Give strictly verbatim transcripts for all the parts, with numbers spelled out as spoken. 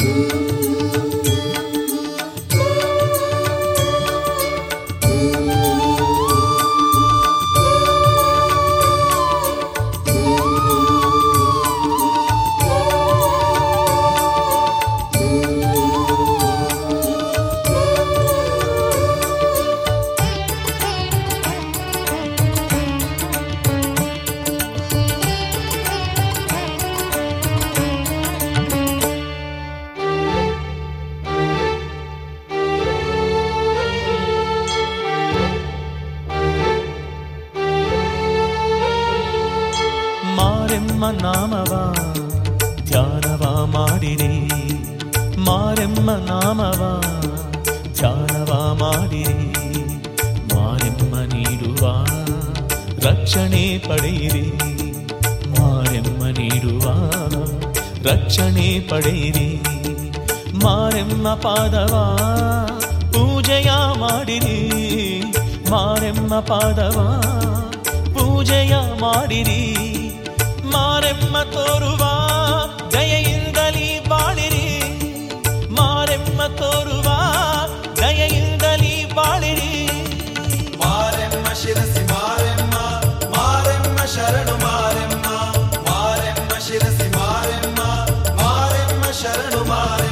ಮಾರೆಮ್ಮ ನಾಮವ ಧ್ಯಾನವ ಮಾಡಿರಿ, ಮಾರೆಮ್ಮ ನಾಮವ ಧ್ಯಾನವ ಮಾಡಿರಿ, ಮಾರೆಮ್ಮ ನೀಡುವ ರಕ್ಷಣೆ ಪಡೆಯಿರಿ, ಮಾರೆಮ್ಮ ನೀಡುವ ರಕ್ಷಣೆ ಪಡೆಯಿರಿ, ಮಾರೆಮ್ಮ ಪಾದವ ಪೂಜೆಯ ಮಾಡಿರಿ, ಮಾರೆಮ್ಮ ಪಾದವ ಪೂಜೆಯ ಮಾಡಿರಿ, ಮಾರೆಮ್ಮ ತೋರುವ ದಯೆಯಿಂದಲೇ ಬಾಳಿರಿ, ಮಾರೆಮ್ಮ ತೋರುವ ದಯೆಯಿಂದಲೇ ಬಾಳಿರಿ. ಮಾರೆಮ್ಮ ಶಿರಸಿ ಮಾರೆಮ್ಮ, ಮಾರೆಮ್ಮ ಶರಣು ಮಾರೆಮ್ಮ, ಮಾರೆಮ್ಮ ಶಿರಸಿ ಮಾರೆಮ್ಮ, ಮಾರೆಮ್ಮ ಶರಣು ಮಾರೆಮ್ಮ.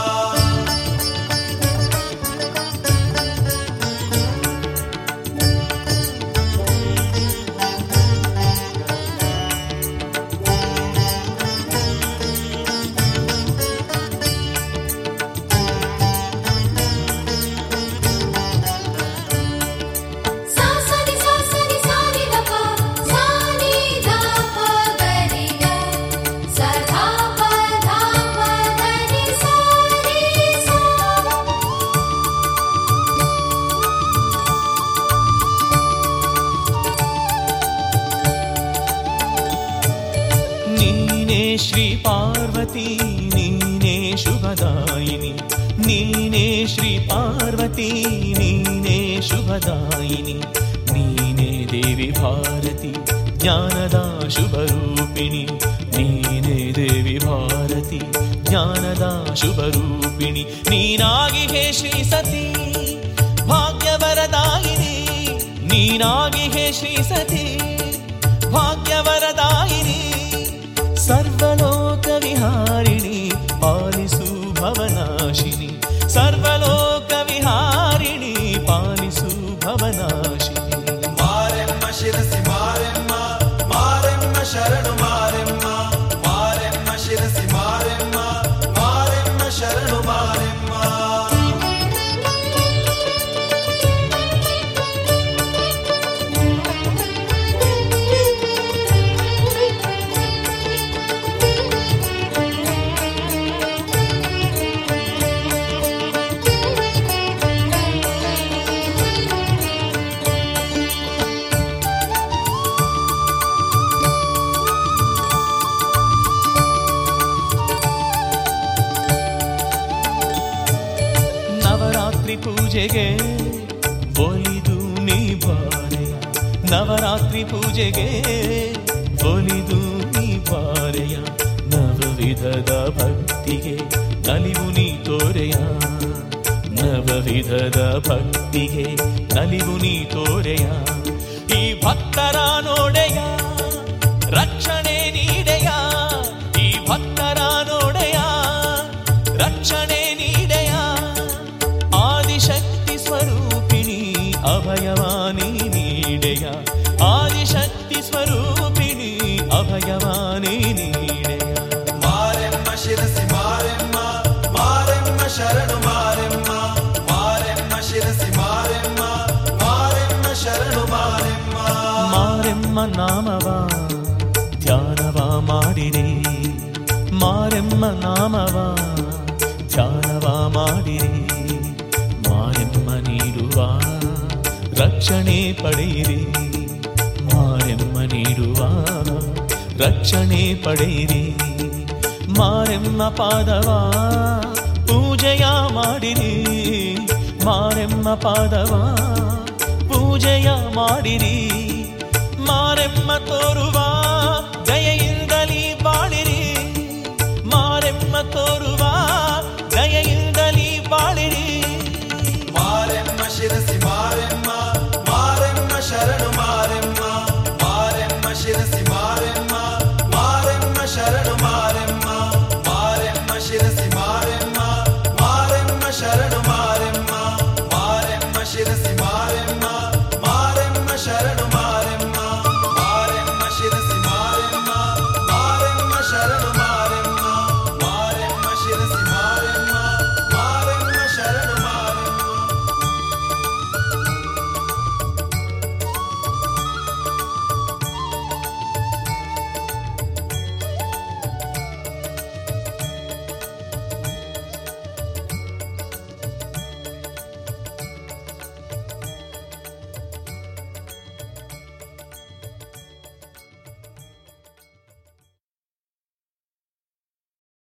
ಶ್ರೀ ಪಾರ್ವತಿ ನೀನೇ ಶುಭದಾಯಿನಿ, ನೀನೇ ಶ್ರೀ ಪಾರ್ವತಿ ನೀನೇ ಶುಭದಾಯಿನಿ, ನೀನೇ ದೇವಿ ಭಾರತಿ ಜ್ಞಾನದ ಶುಭರೂಪಿಣಿ, ನೀನೇ ದೇವಿ ಭಾರತಿ ಜ್ಞಾನದ ಶುಭರೂಪಿಣಿ, ನೀನಾಗಿ ಹೇ ಶ್ರೀ ಸತಿ ಭಾಗ್ಯವರದಾಯಿನಿ, ನೀನಾಗಿ ಹೇ ಶ್ರೀ ಸತಿ ಭಾಗ್ಯವರದಾಯಿನಿ, ಸರ್ವಲೋಕ ವಿಹಾರಿಣಿ ಪಾಲಿಸು ಭವನಾಶಿನಿ, ಸರ್ವಲೋಕ ವಿಹಾರಿಣಿ ಪಾಲಿಸು ಭವನಾಶಿನಿ. ಮಾರೆಮ್ಮ ಶಿರಸಿ ಮಾರೆಮ್ಮ, ಮಾರೆಮ್ಮ ಶರಣು ಮಾರೆಮ್ಮ, ಮಾರೆಮ್ಮ ಶಿರಸಿ ಮಾರೆಮ್ಮ, ಮಾರೆಮ್ಮ ಶರಣು ಮಾರೆಮ್ಮ. ನವರಾತ್ರಿ ಪೂಜೆಗೆ ಒಲಿದು ನೀ ಬಾರೆಯ, ನವರಾತ್ರಿ ಪೂಜೆಗೆ ಒಲಿದು ನೀ ಬಾರೆಯ, ನವವಿಧದ ಭಕ್ತಿಗೆ ನಲಿವು ನೀ ತೋರೆಯ, ನವವಿಧದ ಭಕ್ತಿಗೆ ನಲಿವು ನೀ ತೋರೆಯ, ಈ ಭಕ್ತರ ನೋಡೆಯ ರಕ್ಷಣೆ ನೀಡೆಯ, ಈ ಭಕ್ತರ ನೋಡೆಯ ರಕ್ಷಣೆ ನೀಡೆಯ, ಆದಿಶಕ್ತಿ ಸ್ವರೂಪಿಣಿ ಅಭಯವಾನಿ ನೀಡೆಯ, ಆದಿಶಕ್ತಿ ಸ್ವರೂಪಿಣಿ ಅಭಯವಾನಿ ನೀಡೆಯ. ಮಾರೆಮ್ಮ ಶಿರಸಿ ಮಾರೆಮ್ಮ, ಮಾರೆಮ್ಮ ಶರಣು ಮಾರೆಮ್ಮ, ಮಾರೆಮ್ಮ ಶಿರಸಿ ಮಾರೆಮ್ಮ, ಮಾರೆಮ್ಮ ಶರಣು ಮಾರೆಮ್ಮ. ಮಾರೆಮ್ಮ ನಾಮವ ಧ್ಯಾನವ ಮಾಡಿರಿ, ಮಾರೆಮ್ಮ ನಾಮವ ಧ್ಯಾನವ ಮಾಡಿರಿ, ಮಾರೆಮ್ಮ ನೀಡುವ ರಕ್ಷಣೆ ಪಡೆಯಿರಿ, ಮಾರೆಮ್ಮ ನೀಡುವ ರಕ್ಷಣೆ ಪಡೆಯಿರಿ, ಮಾರೆಮ್ಮ ಪಾದವ ಪೂಜೆಯ ಮಾಡಿರಿ, ಮಾರೆಮ್ಮ ಪಾದವ ಪೂಜೆಯ ಮಾಡಿರಿ, ಮಾರೆಮ್ಮ ತೋರುವ